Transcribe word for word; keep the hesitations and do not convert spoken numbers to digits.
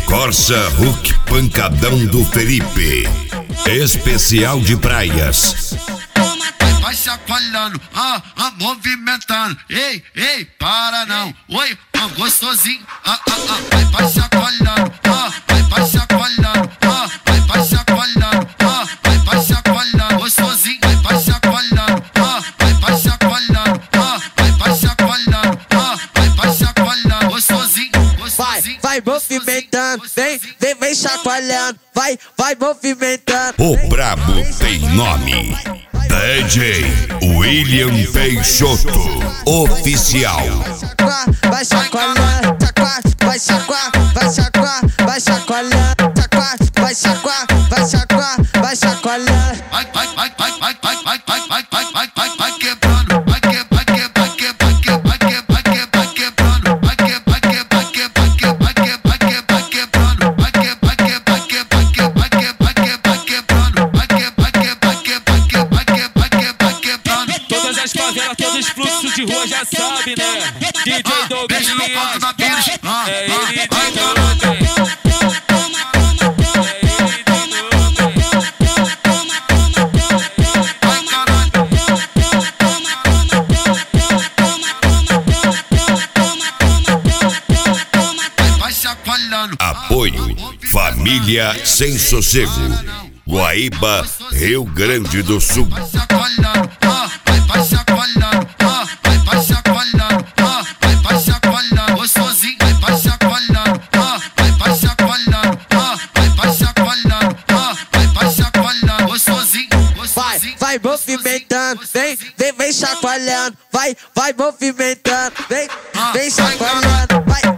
Corsa Hulk Pancadão do Felipe. Especial de praias. Vai chacoalhando, ah, ah, movimentando. Ei, ei, para não. Oi, ah, gostosinho. Ah, ah, ah, vai, vai chacoalhando, ah, vai, vai chacoalhando, ah, vai, vai chacoalhando, ah, vai, vai chacoalhando. Gostosinho, vai, vai chacoalhando, ah, vai, vai chacoalhando, ah, vai, vai chacoalhando, ah, vai, vai chacoalhando. Gostosinho, gostosinho. Vai, vai movimentando, vem, vem, vem chacoalhando. Vai, vai movimentando. O brabo tem nome. D J William Peixoto Oficial. Vai chacoalhando, vai chacoalhando, vai chacoalhando, vai chacoalhando, vai chacoalhando, vai chacoalhando, vai chacoalhando. Vai, vai, vai, vai, vai, vai, vai, vai, vai, vai, vai, vai, vai quebrando, vai que, vai que, vai que, vai que, vai que, vai que, vai quebrando, vai que, vai que, vai que, vai que, vai que, vai que, vai quebrando, vai que, vai que, vai que, vai que, vai que, vai que, vai quebrando, vai que, vai que, vai que, vai que, vai que, vai que, vai quebrando. Todas as favelas, todos os fluxos de rua já sabe, né? D J Douglas, é ele de novo. Apoio Família Sem Sossego, Guaíba, Rio Grande do Sul. Vai chacoalhando, ah, vai, vai chacoalhando, ah, vai, vai chacoalhando, ah, vai, vai chacoalhando. Gostosinho, vai, vai chacoalhando, ah, vai, vai chacoalhando, ah, vai, vai chacoalhando, ah, vai, vai chacoalhando. Gostosinho, gostosinho. Vai, vai movimentando, vem, vem, vem chacoalhando. Vai, vai movimentando, vem, vem chacoalhando. Vai.